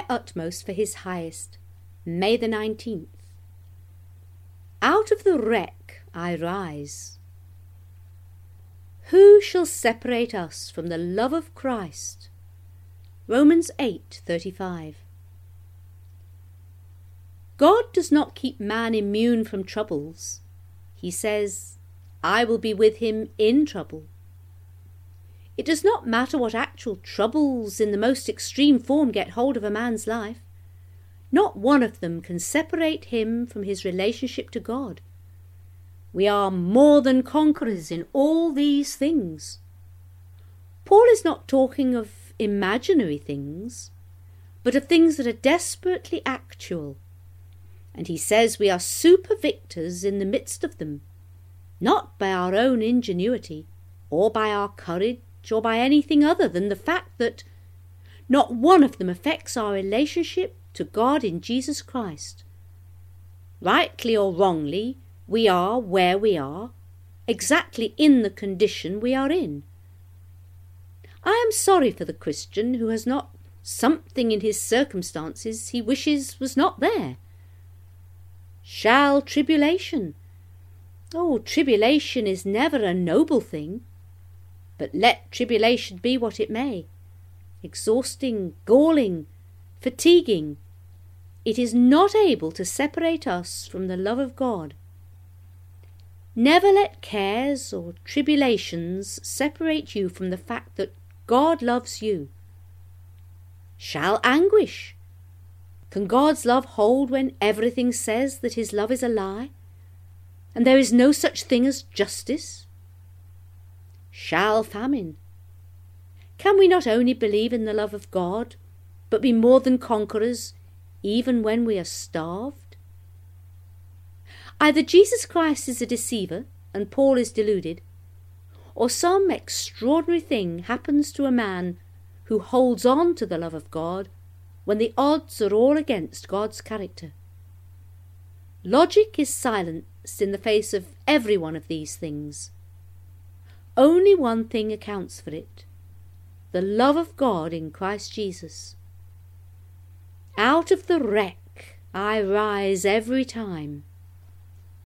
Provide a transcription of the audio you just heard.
my utmost for his highest. May the 19th. Out of the wreck I rise. Who shall separate us from the love of Christ? Romans 8:35. God does not keep man immune from troubles. He says, I will be with him in trouble. It does not matter what actual troubles in the most extreme form get hold of a man's life. Not one of them can separate him from his relationship to God. We are more than conquerors in all these things. Paul is not talking of imaginary things, but of things that are desperately actual. And he says we are super victors in the midst of them, not by our own ingenuity, or by our courage, or by anything other than the fact that not one of them affects our relationship to God in Jesus Christ. Rightly or wrongly, we are where we are, exactly in the condition we are in. I am sorry for the Christian who has not something in his circumstances he wishes was not there. Shall tribulation? Oh, tribulation is never a noble thing. But let tribulation be what it may, exhausting, galling, fatiguing, it is not able to separate us from the love of God. Never let cares or tribulations separate you from the fact that God loves you. Shall anguish? Can God's love hold when everything says that his love is a lie, and there is no such thing as justice? Shall famine? Can we not only believe in the love of God, but be more than conquerors even when we are starved? Either Jesus Christ is a deceiver and Paul is deluded, or some extraordinary thing happens to a man who holds on to the love of God when the odds are all against God's character. Logic is silenced in the face of every one of these things. Only one thing accounts for it: the love of God in Christ Jesus. Out of the wreck I rise every time.